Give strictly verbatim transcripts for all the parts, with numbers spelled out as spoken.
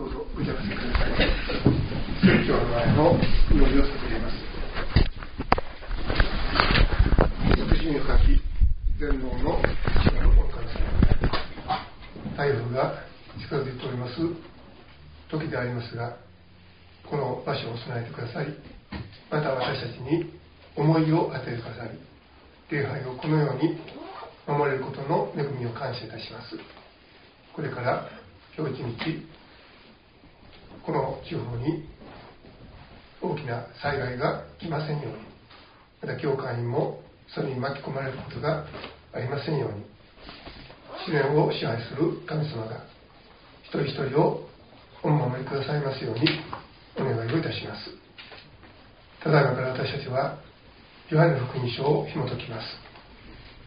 どうぞお邪魔してください。説教の前の祈りを捧げます。私に書き全能の力のおかげさま台風が近づいております時でありますが、この場所を備えてくださり、また私たちに思いを与えてくださり、礼拝をこのように守れることの恵みを感謝いたします。これから今日一日、この地方に大きな災害が来ませんように、また教会にもそれに巻き込まれることがありませんように、自然を支配する神様が一人一人をお守りくださいますようにお願いをいたします。ただいまから私たちはヨハネの福音書を紐解きます。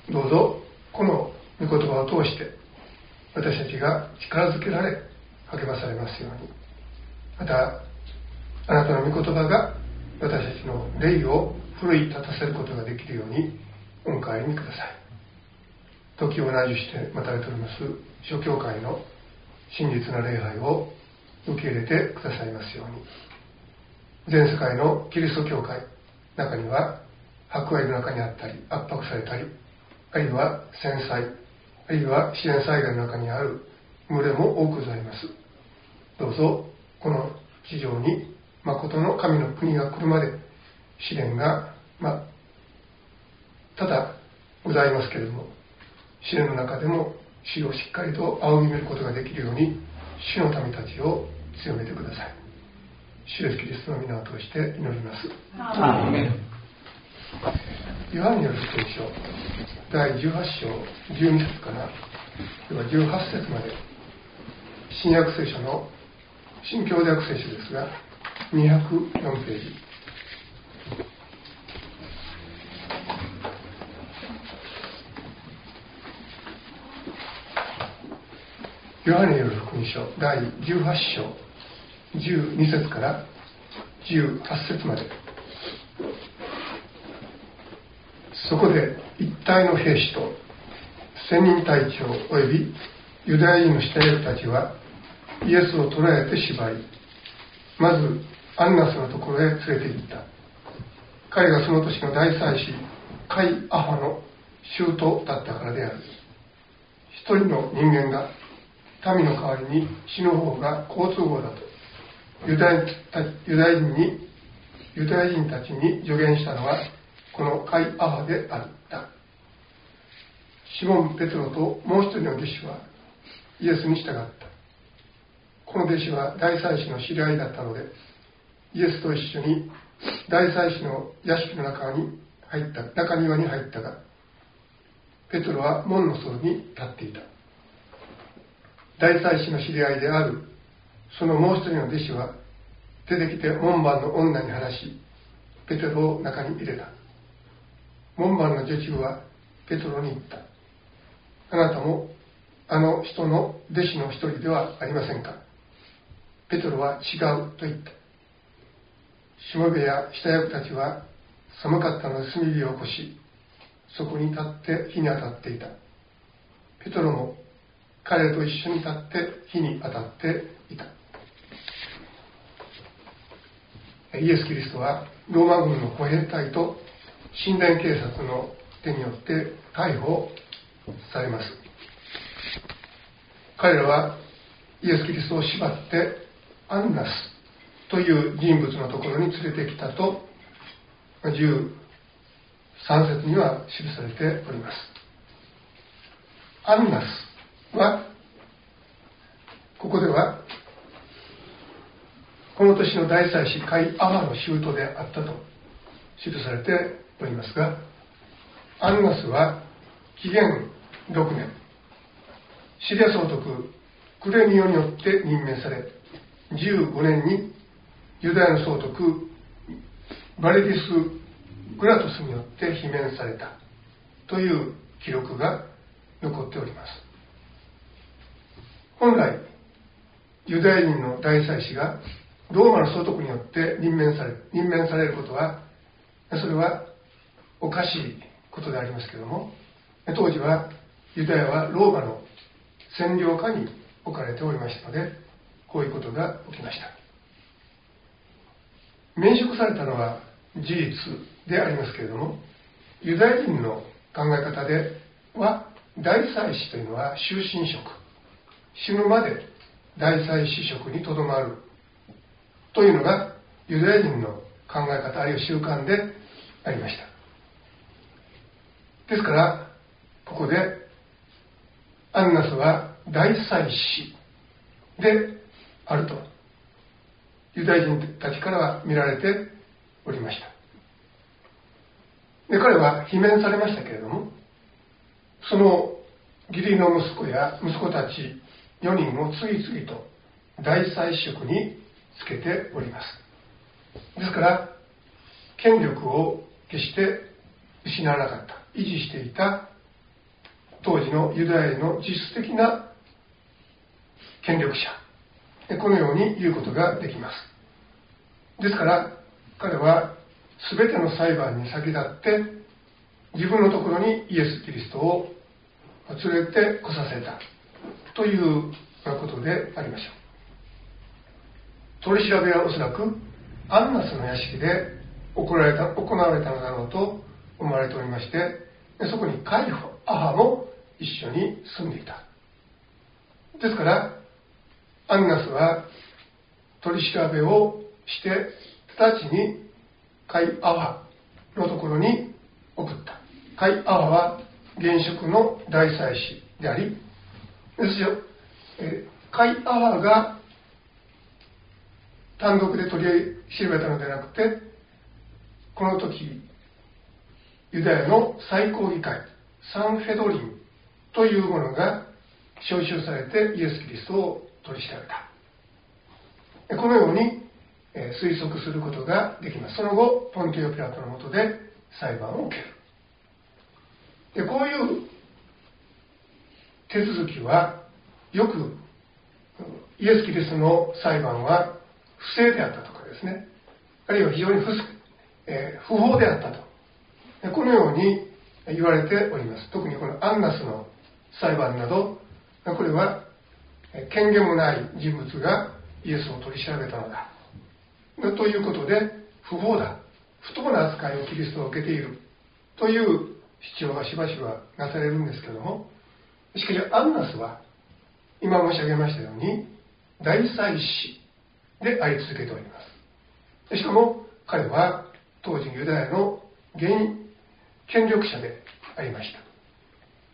どうぞこの御言葉を通して私たちが力づけられ励まされますように、またあなたの御言葉が私たちの霊を奮い立たせることができるようにお迎えにください。時を同じして待たれております諸教会の真実な礼拝を受け入れてくださいますように、全世界のキリスト教会中には迫害の中にあったり圧迫されたり、あるいは戦災、あるいは自然災害の中にある群れも多くございます。どうぞこの地上に誠の神の国が来るまで試練が、まあ、ただございますけれども、試練の中でも主をしっかりと仰ぎ見ることができるように主の民たちを強めてください。主イエスキリストの皆を通して祈ります。アーメン。ヨハネによる福音書だいじゅうはちしょうじゅうにせつからではじゅうはちせつまで、新約聖書の新教訳聖書ですがにひゃくよんページ、ヨハネによる福音書だいじゅうはちしょうじゅうにせつからじゅうはちせつまで。そこで一体の兵士と千人隊長およびユダヤ人の司令たちはイエスを捕らえて縛り、まずアンナスのところへ連れて行った。彼がその年の大祭司カイアファの舅だったからである。一人の人間が民の代わりに死ぬ方が好都合だとユダヤユダヤ人にユダヤ人たちに助言したのはこのカイアファであった。シモン・ペテロともう一人の弟子はイエスに従った。この弟子は大祭司の知り合いだったので、イエスと一緒に大祭司の屋敷の中に入った中庭に入ったが、ペテロは門の外に立っていた。大祭司の知り合いであるそのもう一人の弟子は出てきて門番の女に話し、ペテロを中に入れた。門番の女中はペテロに言った。あなたもあの人の弟子の一人ではありませんか。ペテロは違うと言った。しもべや下役たちは寒かったので炭火を起こし、そこに立って火に当たっていた。ペテロも彼と一緒に立って火に当たっていた。イエス・キリストはローマ軍の歩兵隊と神殿警察の手によって逮捕されます。彼らはイエス・キリストを縛ってアンナスという人物のところに連れてきたとじゅうさんせつには記されております。アンナスはここではこの年の大祭司カイアファの舅であったと記されておりますが、アンナスは紀元ろくねん、シリア総督クレニオによって任命され、じゅうごねんにユダヤの総督バレディス・グラトスによって罷免されたという記録が残っております。本来ユダヤ人の大祭司がローマの総督によって任命され任命されることは、それはおかしいことでありますけれども、当時はユダヤはローマの占領下に置かれておりましたので、 こういうことが起きました。免職されたのは事実でありますけれども、ユダヤ人の考え方では大祭司というのは終身職、死ぬまで大祭司職にとどまるというのがユダヤ人の考え方あるいは習慣でありました。ですからここでアンナスは大祭司であるとユダヤ人たちからは見られておりました。で、彼は罷免されましたけれども、その義理の息子や息子たちよにんを次々と大祭司職につけております。ですから権力を決して失わなかった、維持していた当時のユダヤの実質的な権力者、このように言うことができます。ですから彼は全ての裁判に先立って自分のところにイエス・キリストを連れてこさせたということでありましょう。取り調べはおそらくアンナスの屋敷で行われた、行われたのだろうと思われておりまして、そこにカイフアハも一緒に住んでいた。ですからアンナスは取り調べをして直ちにカイアハのところに送った。カイアハは現職の大祭司であり、ですよ、えカイアハが単独で取り調べたのではなくて、この時ユダヤの最高議会サンフェドリンというものが招集されてイエス・キリストを取り調べた。このように推測することができます。その後ポンティオ・ピラトの下で裁判を受ける。でこういう手続きはよくイエス・キリストの裁判は不正であったとかですね、あるいは非常に 不,、えー、不法であったと、このように言われております。特にこのアンナスの裁判など、これは権限もない人物がイエスを取り調べたのだということで不法だ、不当な扱いをキリストは受けているという主張がしばしばなされるんですけれども、しかしアンナスは今申し上げましたように大祭司であり続けております。しかも彼は当時ユダヤの現権力者でありました。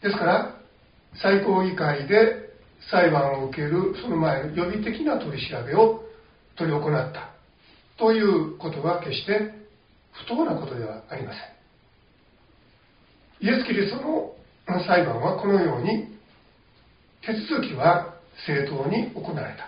ですから最高議会で裁判を受けるその前の予備的な取り調べを執り行ったということは決して不当なことではありません。イエス・キリストの裁判はこのように手続きは正当に行われた。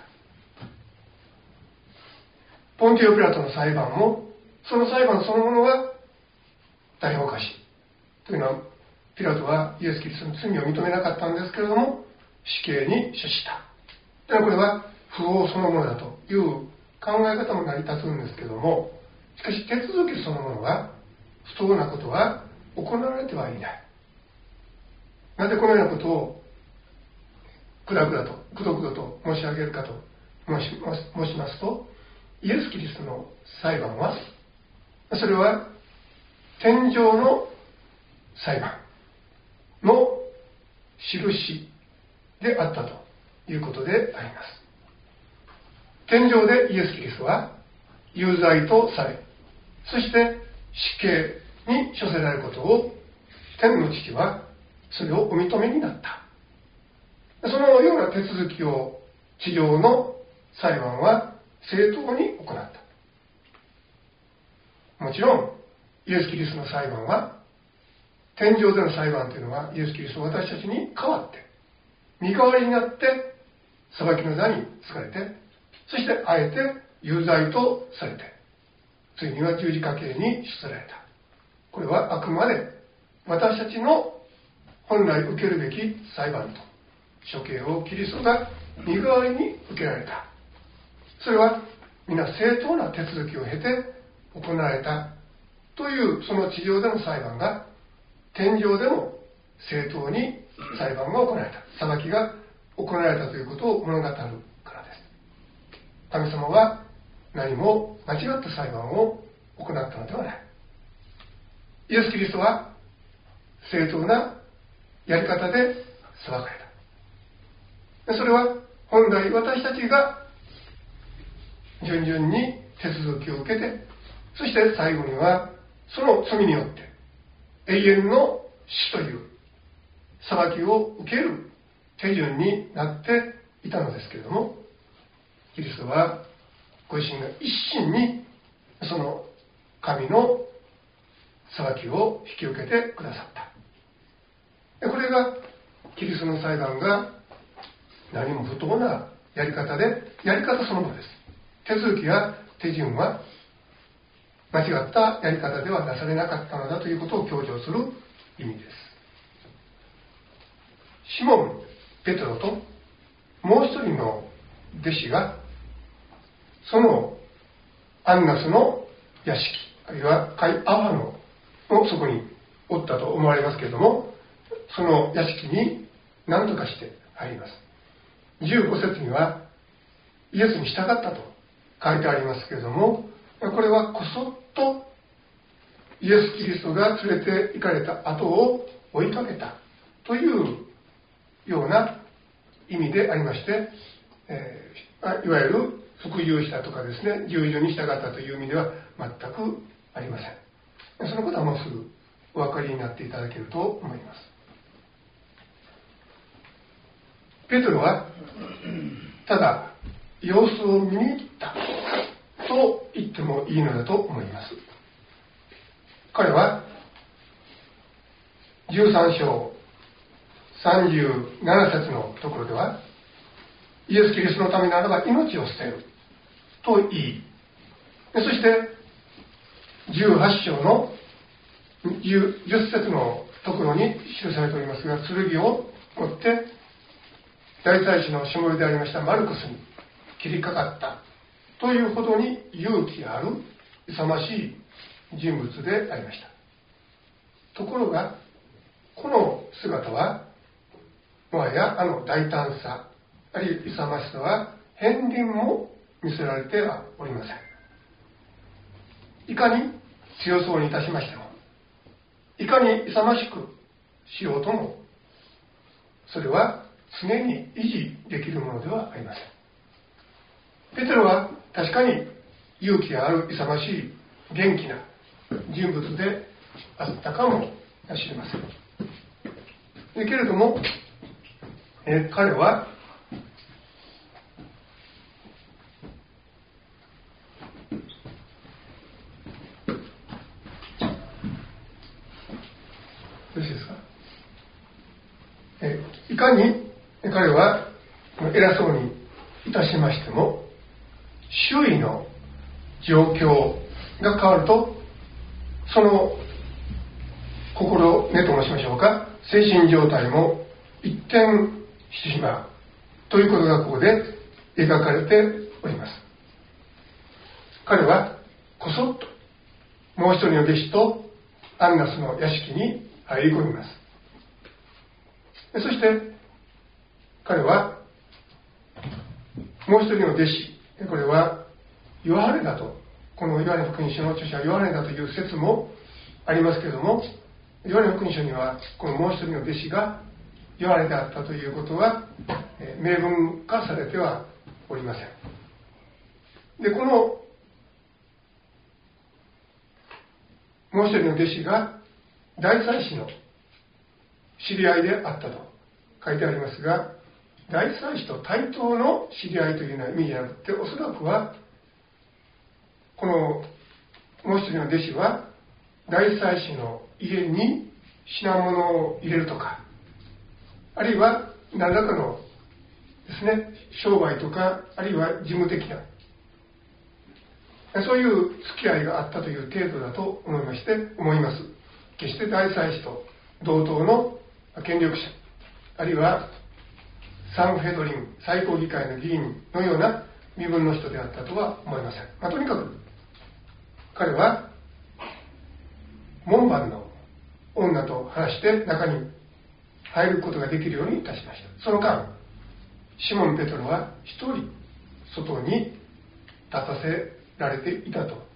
ポンティオ・ピラトの裁判もその裁判そのものは大変おかしいというのは、ピラトはイエス・キリストの罪を認めなかったんですけれども死刑に処した。だからこれは不法そのものだという考え方も成り立つんですけれども、しかし手続きそのものは不当なことは行われてはいない。なぜこのようなことをくだくだとくどくどと申し上げるかと申します、申しますと、イエス・キリストの裁判はそれは天上の裁判の印であったということであります。天上でイエス・キリストは有罪とされ、そして死刑に処せられることを天の父はそれをお認めになった。そのような手続きを地上の裁判は正当に行った。もちろんイエス・キリストの裁判は天上での裁判というのはイエス・キリストは私たちに代わって身代わりになって裁きの座につかれて、そしてあえて有罪とされてついには十字架刑に処せられた。これはあくまで私たちの本来受けるべき裁判と処刑をキリストが身代わりに受けられた。それは皆正当な手続きを経て行われたというその地上での裁判が天上でも正当に裁判が行われた、裁きが行われたということを物語るからです。 神様は何も間違った裁判を行ったのではない。イエス・キリストは正当なやり方で裁かれた。それは本来私たちが順々に手続きを受けて、そして最後にはその罪によって永遠の死という裁きを受ける手順になっていたのですけれども、キリストはご自身が一心にその神の裁きを引き受けてくださった。これがキリストの裁判が何も不当なやり方で、やり方そのものです。手続きや手順は間違ったやり方ではなされなかったのだということを強調する意味です。シモン・ペトロともう一人の弟子がそのアンナスの屋敷、あるいはカイアファノのそこにおったと思われますけれども、その屋敷に何とかして入ります。じゅうご節にはイエスに従ったと書いてありますけれども、これはこそっとイエス・キリストが連れて行かれた後を追いかけたというような意味でありまして、えー、いわゆる服従したとかですね、従順に従ったという意味では全くありません。そのことはもうすぐお分かりになっていただけると思います。ペテロはただ様子を見に行ったと言ってもいいのだと思います。彼はじゅうさん章さんじゅうなな節のところでは、イエス・キリストのためならば命を捨てると言い、そしてじゅうはち章のじゅっ節のところに記されておりますが、剣を持って大祭司のしもべでありましたマルコスに切りかかったというほどに勇気ある勇ましい人物でありました。ところがこの姿はもはやあの大胆さ、あるいは勇ましさは片鱗も見せられてはおりません。いかに強そうにいたしましても、いかに勇ましくしようとも、それは常に維持できるものではありません。ペテロは確かに勇気ある勇ましい元気な人物であったかもしれません。だけれども、え彼はよろしいですか。えいかに彼は偉そうにいたしましても、周囲の状況が変わると、その心根と申しましょうか、精神状態も一転してしまうということがここで描かれております。彼はこそっともう一人の弟子とアンナスの屋敷に入り込みます。そして彼はもう一人の弟子、これはヨハネだと、このヨハネ福音書の著者はヨハネだという説もありますけれども、ヨハネ福音書にはこのもう一人の弟子がヨハネであったということは明文化されてはおりません。で、このもう一人の弟子が大祭司の知り合いであったと書いてありますが、大祭司と対等の知り合いというような意味じゃなくて、おそらくはこのもう一人の弟子は大祭司の家に品物を入れるとか、あるいは何らかのですね、商売とか、あるいは事務的なそういう付き合いがあったという程度だと思いまして思います。決して大祭司と同等の権力者、あるいはサンフェドリン最高議会の議員のような身分の人であったとは思いません。まあ、とにかく彼は門番の女と話して中に入ることができるようにいたしました。その間シモン・ペトロは一人外にたせられていたと。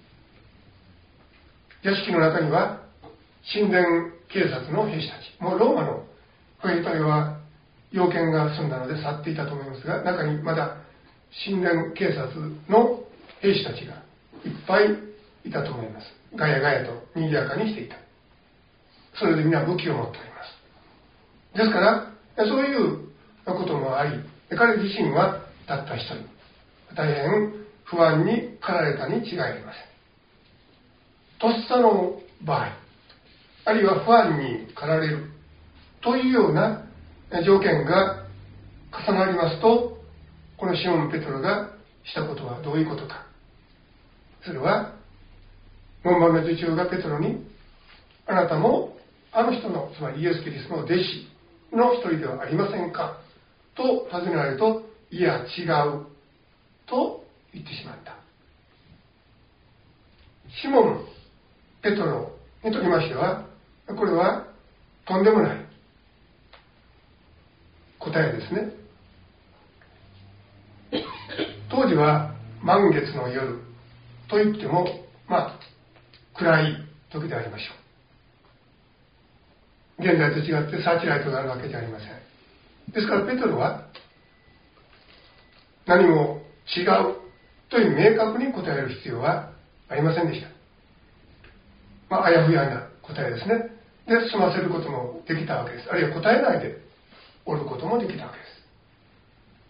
屋敷の中には神殿警察の兵士たち、もうローマの兵隊は要件が済んだので去っていたと思いますが、中にまだ神殿警察の兵士たちがいっぱいいたと思います。ガヤガヤと賑やかにしていた。それで皆武器を持っております。ですからそういうこともあり、彼自身はたった一人、大変不安に駆られたに違いありません。とっさの場合、あるいは不安に駆られるというような条件が重なりますと、このシモン・ペトロがしたことはどういうことか。それは門番の女中がペトロに、あなたもあの人の、つまりイエス・キリストの弟子の一人ではありませんかと尋ねられると、いや違うと言ってしまった。シモン・ペトロにとりましては、これはとんでもない答えですね。当時は満月の夜といっても、まあ暗い時でありましょう。現在と違ってサーチライトがあるわけじゃありません。ですからペトロは何も違うという明確に答える必要はありませんでした。まあ、あやふやな答えですね。で、済ませることもできたわけです。あるいは答えないでおることもできたわけです。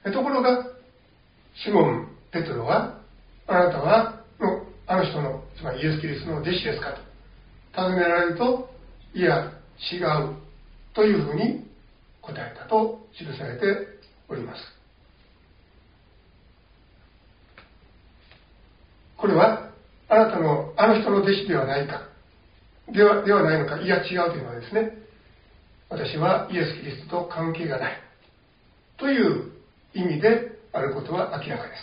ところが、シモン・ペトロは、あなたはのあの人の、つまりイエス・キリストの弟子ですかと尋ねられると、いや、違うというふうに答えたと記されております。これは、あなたのあの人の弟子ではないか、では、ではないのか、いや違うというのはですね、私はイエス・キリストと関係がないという意味であることは明らかです。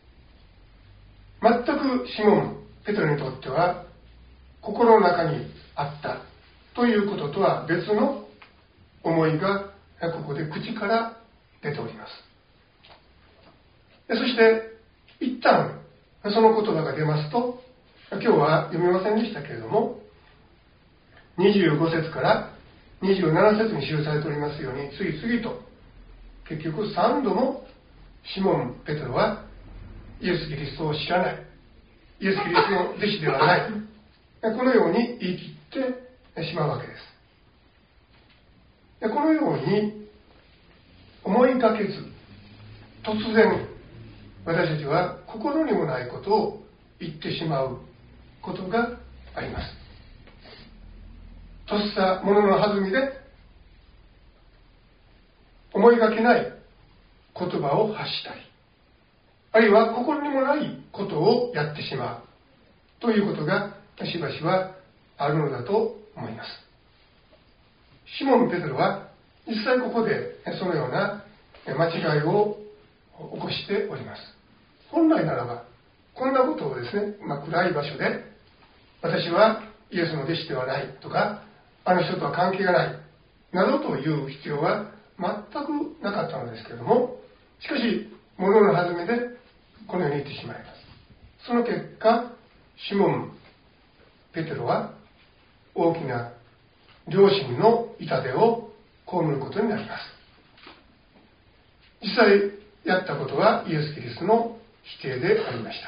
全くシモン・ペトロにとっては心の中にあったということとは別の思いがここで口から出ております。そして一旦その言葉が出ますと、今日は読めませんでしたけれども、にじゅうご節からにじゅうなな節に記されておりますように、次々と結局さんどもシモン・ペトロはイエス・キリストを知らない、イエス・キリストの弟子ではない、このように言い切ってしまうわけです。このように思いがけず突然私たちは心にもないことを言ってしまうことがあります。とっさものの弾みで思いがけない言葉を発したり、あるいは心にもないことをやってしまうということがしばしばあるのだと思います。シモン・ペテロは実際ここでそのような間違いを起こしております。本来ならばこんなことをですね、まあ、暗い場所で私はイエスの弟子ではないとか、あの人とは関係がないなどという必要は全くなかったのですけれども、しかし物の弾みでこのように言ってしまいます。その結果、シモン・ペテロは大きな良心の痛手を被ることになります。実際やったことはイエス・キリストの否定でありました。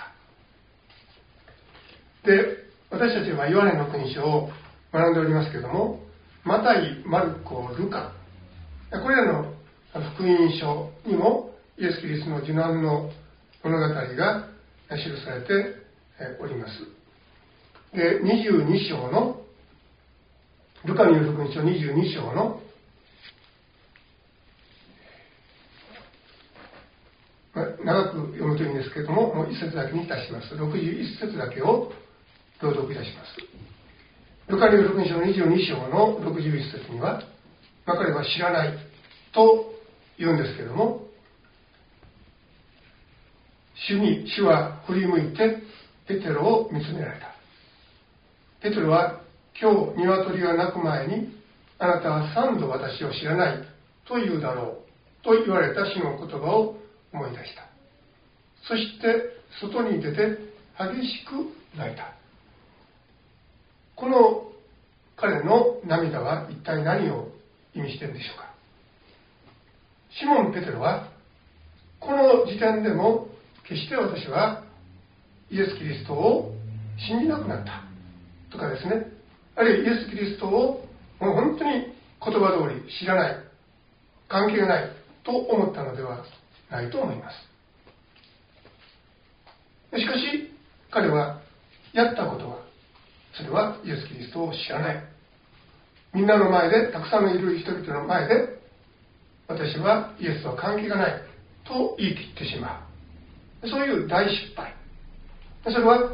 で、私たちはヨハネの福音書を学んでおりますけれども、マタイ、マルコ、ルカ、これらの福音書にもイエス・キリストの受難の物語が記されております。で、にじゅうに章の、ルカによる福音書にじゅうに章の、まあ、長く読むといいんですけれども、もう一節だけにいたします。ろくじゅういち節だけを朗読いたします。ルカによる福音書のにじゅうに章のろくじゅういち節には、まあ、彼は知らないと言うんですけれども、主に、主は振り向いてペテロを見つめられた。ペテロは、今日鶏が鳴く前にあなたは三度私を知らないと言うだろうと言われた主の言葉を思い出した。 そして外に出て激しく泣いた。この彼の涙は一体何を意味しているんでしょうか。シモン・ペテロはこの時点でも決して私はイエス・キリストを信じなくなったとかですね、あるいはイエス・キリストをもう本当に言葉通り知らない、関係がないと思ったのではないと思います。しかし彼はやったことは、それはイエス・キリストを知らない、みんなの前で、たくさんのいる人々の前で、私はイエスとは関係がないと言い切ってしまう、そういう大失敗。それは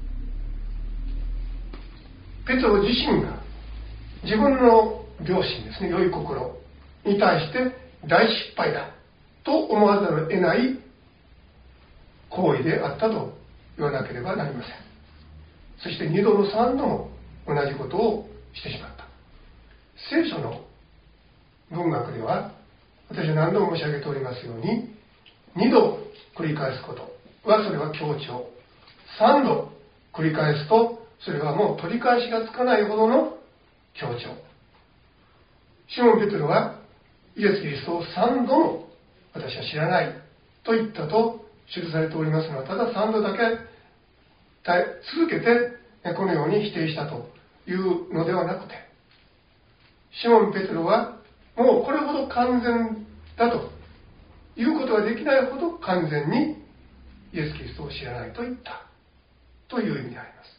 ペテロ自身が自分の良心ですね、良い心に対して大失敗だと思わざるを得ない行為であったと言わなければなりません。そして二度も三度も同じことをしてしまった。聖書の文学では、私は何度も申し上げておりますように、二度繰り返すことはそれは強調、三度繰り返すとそれはもう取り返しがつかないほどの強調。シモン・ペテロはイエス・キリストを三度も私は知らないと言ったと記されておりますのは、ただ三度だけ続けてこのように否定したというのではなくて、シモン・ペテロはもうこれほど完全だということができないほど完全にイエス・キリストを知らないと言ったという意味であります。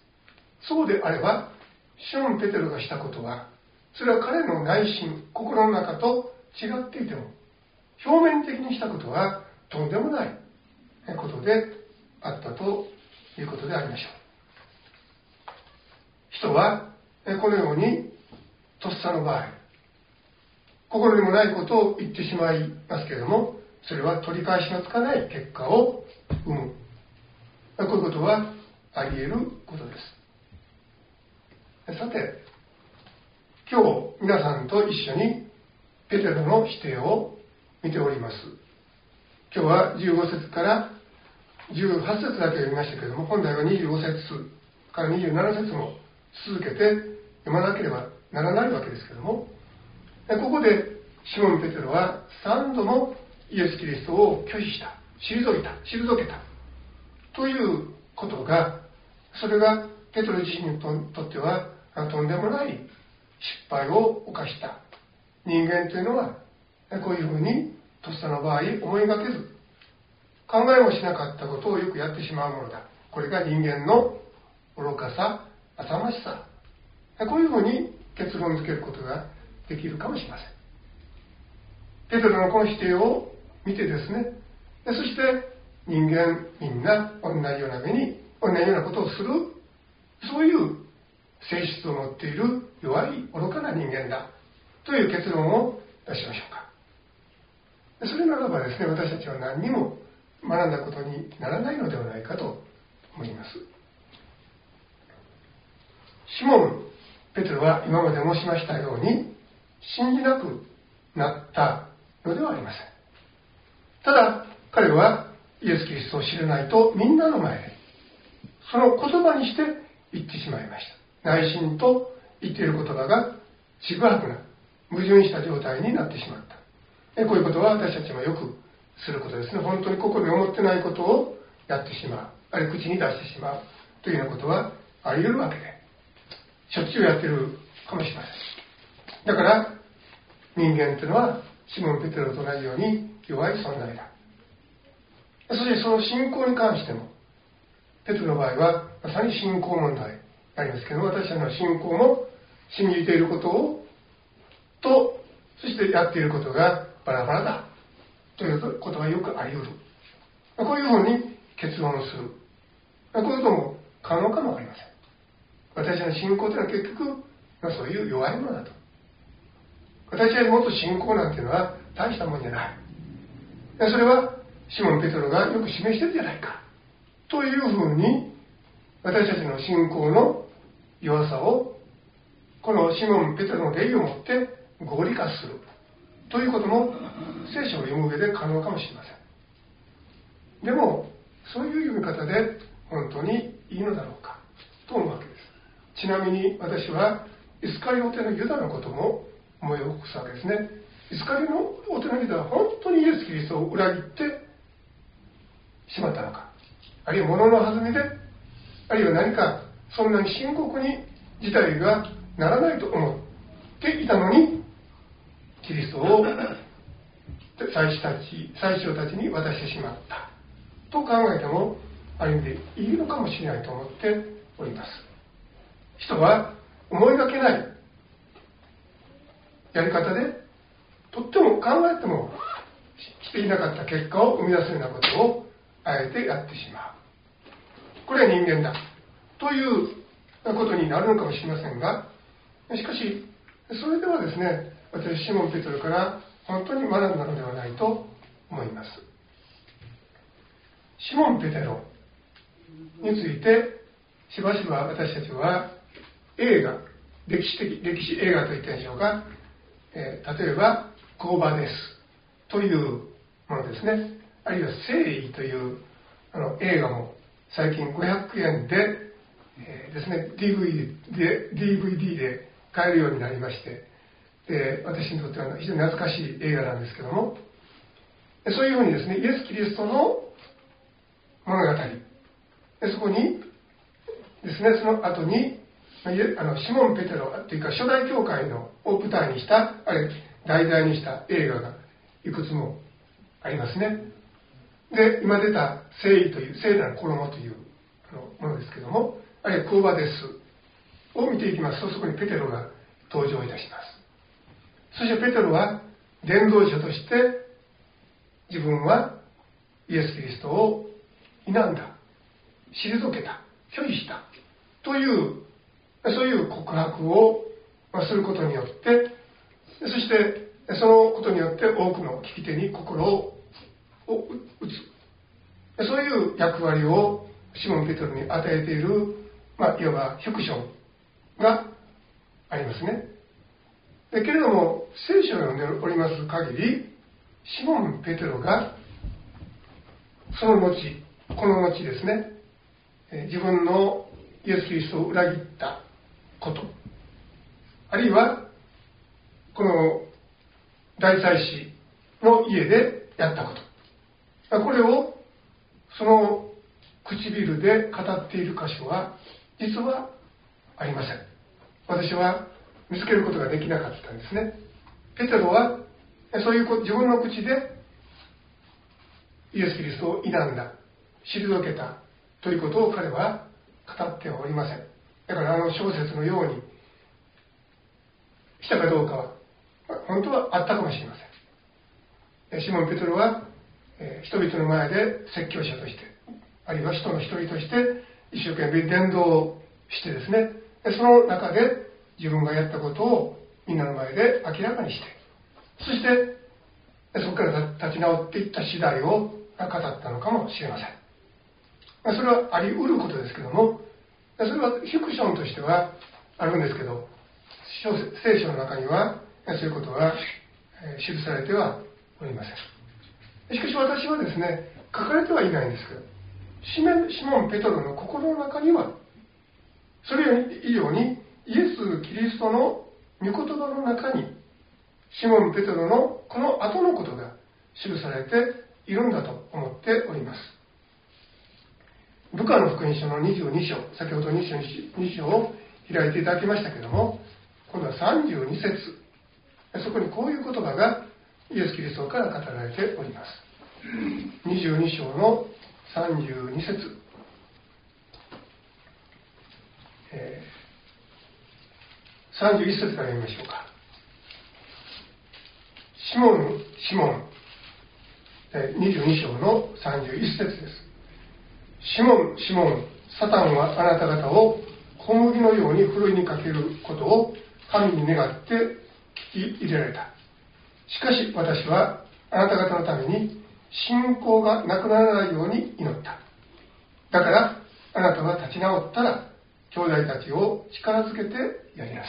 そうであれば、シモン・ペテロがしたことは、それは彼の内心、心の中と違っていても、表面的にしたことはとんでもないことであったということでありましょう。人はこのようにとっさの場合、心にもないことを言ってしまいますけれども、それは取り返しのつかない結果を生む、こういうことはあり得ることです。さて、今日皆さんと一緒にペテロの否定を見ております。今日はじゅうご節からじゅうはち節だけ読みましたけれども、本来はにじゅうご節からにじゅうなな節も続けて読まなければならないわけですけれども、ここでシモン・ペテロはさんどもイエス・キリストを拒否した、退いた、退けたということが、それがペテロ自身にとってはとんでもない失敗を犯した人間というのは、こういうふうにとっさの場合思いがけず、考えもしなかったことをよくやってしまうものだ。これが人間の愚かさ、浅ましさ、こういうふうに結論付けることができるかもしれません。ペテロのこの否定を見てですね、そして人間みんな同じような目に同じようなことをする、そういう性質を持っている弱い愚かな人間だという結論を出しましょうか。それならばですね、私たちは何にも学んだことにならないのではないかと思います。シモン・ペテロは今まで申しましたように信じなくなったのではありません。ただ彼はイエス・キリストを知らないとみんなの前でその言葉にして言ってしまいました。内心と言っている言葉がちぐはぐな矛盾した状態になってしまった。こういうことは私たちもよくすることですね。本当に心に思ってないことをやってしまう、あるいは口に出してしまうというようなことはあり得るわけで、しょっちゅうやってるかもしれません。だから人間というのはシモン・ペテロと同じように弱い存在だ。そしてその信仰に関しても、ペテロの場合はまさに信仰問題ありますけども、私たちの信仰も信じていることをと、そしてやっていることがバラバラだということがよくあり得る。こういうふうに結論をする、こういうことも可能かもわかりません。私たちの信仰というのは結局そういう弱いものだと。私たちもっと信仰なんていうのは大したもんじゃない。それはシモン・ペテロがよく示してるじゃないかというふうに、私たちの信仰の弱さをこのシモン・ペテロの例をもって合理化するということも聖書を読む上で可能かもしれません。でもそういう読み方で本当にいいのだろうかと思うわけです。ちなみに私はイスカリオテのユダのことも思い起こすわけですね。イスカリオテのユダは本当にイエス・キリストを裏切ってしまったのか、あるいは物の弾みで、あるいは何かそんなに深刻に事態がならないと思っていたのに、キリストを祭司たち、祭司長たちに渡してしまったと考えても、ある意味でいいのかもしれないと思っております。人は思いがけないやり方で、とっても考えてもしていなかった結果を生み出すようなことをあえてやってしまう。これは人間だということになるのかもしれませんが、しかしそれではですね、私シモン・ペテロから本当に学んだのではないと思います。シモン・ペテロについてしばしば私たちは映画、歴史的歴史映画といったでしょうか、えー、例えばコーバデスというものですね、あるいは聖意というあの映画も最近ごひゃくえんで、えー、ですね ディーブイディー で ディーブイディー で買えるようになりまして、で私にとっては非常に懐かしい映画なんですけども、そういうふうにですね、イエス・キリストの物語で、そこにですね、その後にあのシモン・ペテロというか初代教会のを舞台にした、あれ題材にした映画がいくつもありますね。で今出た聖意という聖なる衣というものですけども、あるいはコーバデスを見ていきますと、そこにペテロが登場いたします。そしてペテロは伝道者として自分はイエス・キリストを否んだ、退けた、拒否したというそういう告白をすることによって、そしてそのことによって多くの聞き手に心を打つ、そういう役割をシモン・ペテロに与えている、まあ、いわばフィクションがありますね。でけれども聖書を読んでおります限り、シモン・ペテロがその後、この後ですね、自分のイエス・キリストを裏切ったこと、あるいはこの大祭司の家でやったこと、これをその唇で語っている箇所は実はありません。私は見つけることができなかったんですね。ペテロはそういう自分の口でイエス・キリストを否んだ、退けたということを彼は語っておりません。だからあの小説のようにしたかどうかは本当はあったかもしれません。シモン・ペテロは人々の前で説教者として、あるいは人の一人として一生懸命伝道をしてですね、その中で自分がやったことをみんなの前で明らかにして、そしてそこから立ち直っていった次第を語ったのかもしれません。それはあり得ることですけども、それはフィクションとしてはあるんですけど、聖書の中にはそういうことは記されてはおりません。しかし私はですね、書かれてはいないんですけど、シモン・ペテロの心の中にはそれ以上にイエス・キリストの御言葉の中にシモン・ペテロのこの後のことが記されているんだと思っております。ルカの福音書のにじゅうに章、先ほどにじゅうに章を開いていただきましたけれども、今度はさんじゅうに節、そこにこういう言葉がイエス・キリストから語られております。にじゅうに章のさんじゅうに節、えー、さんじゅういち節から読みましょうか。シモン、シモン、にじゅうに章のさんじゅういち節です。シモン、シモン、サタンはあなた方を小麦のようにふるいにかけることを神に願って聞き入れられた。しかし私はあなた方のために信仰がなくならないように祈った。だからあなたは立ち直ったら兄弟たちを力づけてやりなさ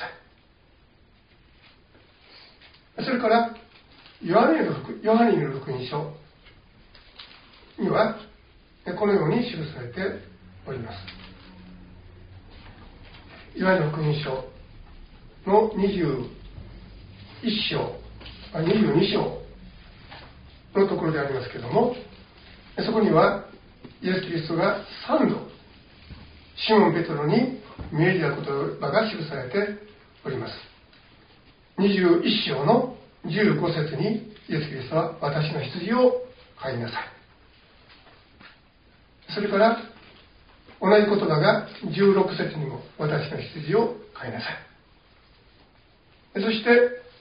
い。それからヨハネの福音書にはこのように記されております。いわゆる福音書のにじゅういっ章、にじゅうに章のところでありますけれども、そこにはイエス・キリストがさんどシモン・ペトロに命じた言葉が記されております。にじゅういっ章のじゅうご節にイエス・キリストは私の羊を飼いなさい。それから同じ言葉がじゅうろく節にも私の羊を飼いなさい。そして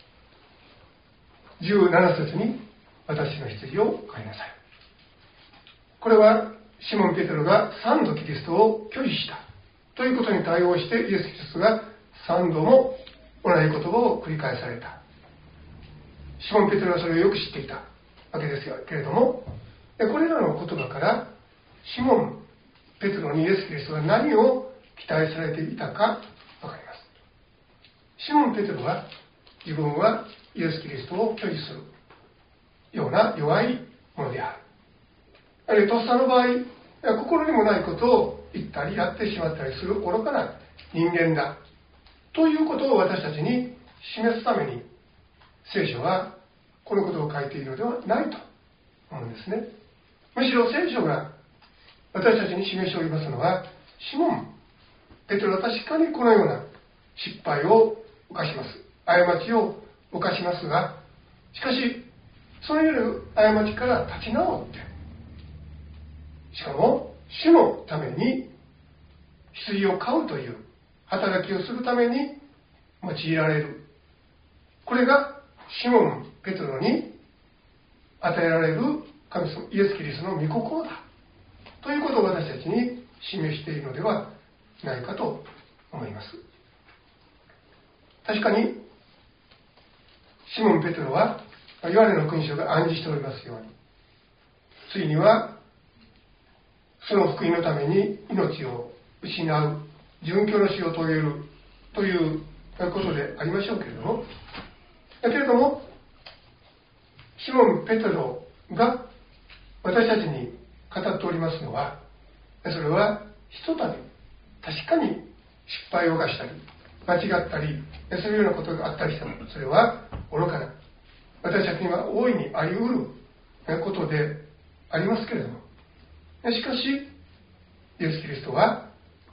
じゅうなな節に私の羊を飼いなさい。これはシモン・ペテロがさんどキリストを拒否したということに対応してイエス・キリストがさんども同じ言葉を繰り返された。シモン・ペテロはそれをよく知っていたわけですけれども、これらの言葉からシモン・ペテロにイエス・キリストが何を期待されていたか分かります。シモン・ペテロは自分はイエス・キリストを拒否するような弱いものである。あるいはとっさの場合、心にもないことを言ったりやってしまったりする愚かな人間だということを私たちに示すために聖書はこのことを書いているのではないと思うんですね。むしろ聖書が私たちに示しておりますのは、シモン・ペテロは確かにこのような失敗を犯します。過ちを犯しますが、しかしそのような過ちから立ち直って、しかも主のために羊を飼うという働きをするために用いられる。これがシモン・ペテロに与えられる神様イエス・キリストの御心だということを私たちに示しているのではないかと思います。確かにシモン・ペテロはヨハネの福音書が暗示しておりますように、ついにはその福音のために命を失う殉教の死を遂げるということでありましょうけれども、だけれどもシモン・ペテロが私たちに語っておりますのは、それはひとたび確かに失敗を犯したり間違ったりそういうようなことがあったりしても、それは愚かな私たちには大いにあり得ることでありますけれども、しかしイエス・キリストは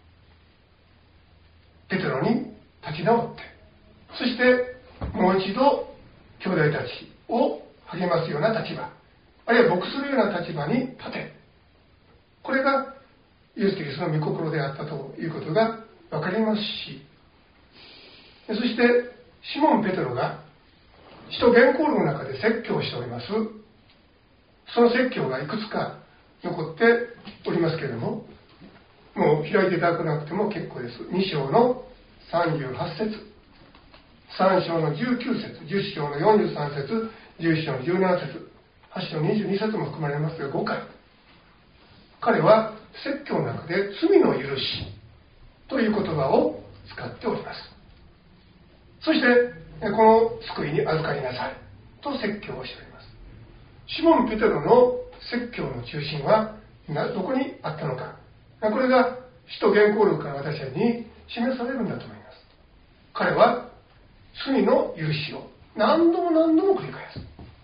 ペテロに立ち直って、そしてもう一度兄弟たちを励ますような立場、あるいは牧するような立場に立て、これがイエス・キリストの御心であったということが分かりますし、そしてシモン・ペテロが使徒原稿録の中で説教をしております。その説教がいくつか残っておりますけれども、もう開いていただかなくても結構です。に章のさんじゅうはち節、さん章のじゅうきゅう節、じゅっ章のよんじゅうさん節、じゅういち章のじゅうなな節、はち章のにじゅうに節も含まれますがごかい、彼は説教の中で罪の許しという言葉を使っております。そしてこの救いに預かりなさいと説教をしております。シモン・ペテロの説教の中心はどこにあったのか、これが使徒原稿録から私たちに示されるんだと思います。彼は罪の許しを何度も何度も繰り返す。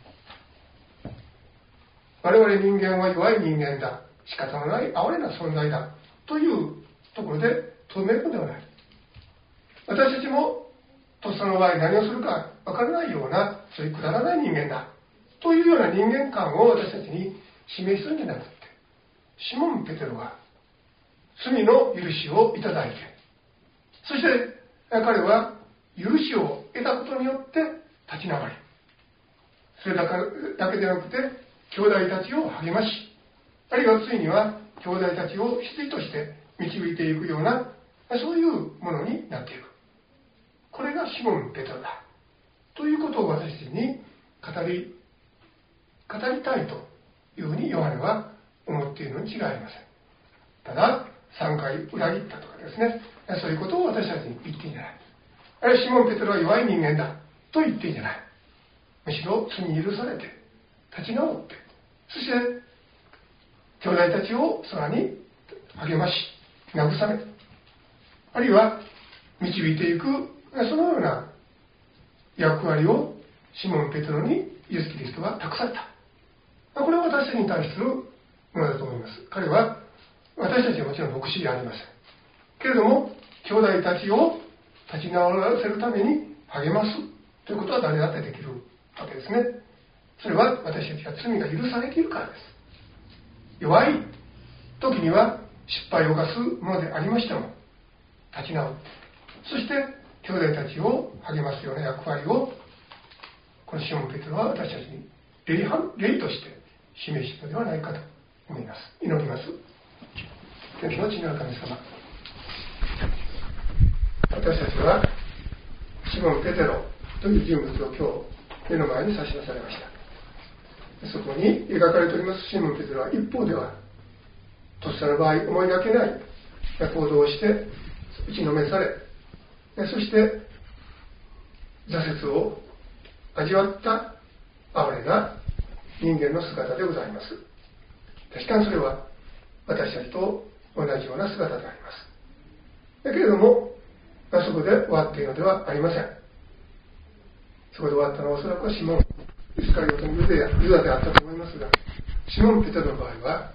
我々人間は弱い人間だ、仕方のない哀れな存在だというところでとどめるのではない。私たちもとっさの場合何をするか分からないような、そういうくだらない人間だというような人間観を私たちに示すんじゃなくて、シモン・ペテロは罪の許しをいただいて、そして彼は許しを得たことによって立ち直り、それだけでなくて兄弟たちを励まし、あるいはついには兄弟たちを羊として導いていくような、そういうものになっていく。これがシモン・ペテロだということを私たちに語り語りたいというふうにヨハネは思っているのに違いありません。たださんかい裏切ったとかですね、そういうことを私たちに言っていいんじゃない。あるいはシモン・ペテロは弱い人間だと言っていいんじゃない。むしろ罪に許されて立ち直って、そして兄弟たちをさらに励まし、慰め、あるいは導いていく、そのような役割をシモン・ペテロにイエス・キリストが託された。これは私たちに対するものだと思います。彼は私たちはもちろん牧師ではありませんけれども、兄弟たちを立ち直らせるために励ますということは誰だってできるわけですね。それは私たちが罪が許されているからです。弱い時には失敗を犯すものでありましても立ち直る、そして兄弟たちを励ますような役割をこのシモン・ペテロは私たちに例例として示したのではないかと思います。祈ります。天の地の神様、私たちはシモン・ペテロという人物を今日目の前に差し出されました。そこに描かれておりますシモン・ペテロは一方ではとっさの場合思いがけない行動をして打ちのめされ、そして挫折を味わった哀れな人間の姿でございます。確かにそれは私たちと同じような姿であります。だけれどもそこで終わっているのではありません。そこで終わったのはおそらくはシモン・イスカリオトのユダユダであったと思いますが、シモン・ペテロの場合は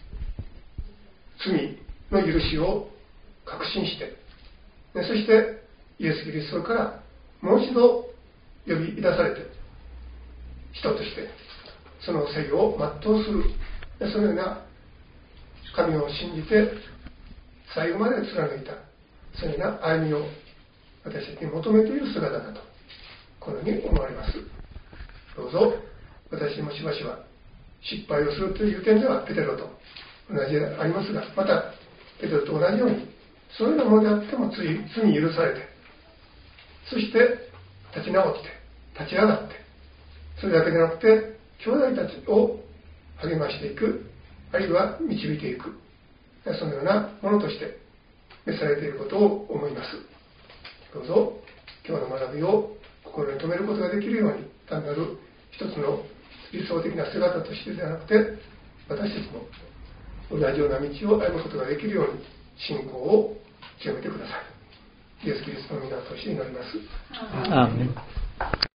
罪の許しを確信して、そしてイエス・キリストからもう一度呼び出されて人としてその生を全うする、そのような神を信じて最後まで貫いたそのような歩みを私たちに求めている姿だとこのように思われます。どうぞ私もしばしば失敗をするという点ではペテロと同じでありますが、またペテロと同じようにそういうようなものであっても罪許されて、そして立ち直って立ち上がって、それだけでなくて兄弟たちを励ましていく、あるいは導いていく、そのようなものとして召されていることを思います。どうぞ今日の学びを心に留めることができるように、単なる一つの理想的な姿としてではなくて、私たちも同じような道を歩むことができるように信仰を強めてください。イエス・キリストの皆として祈ります。 アーメン。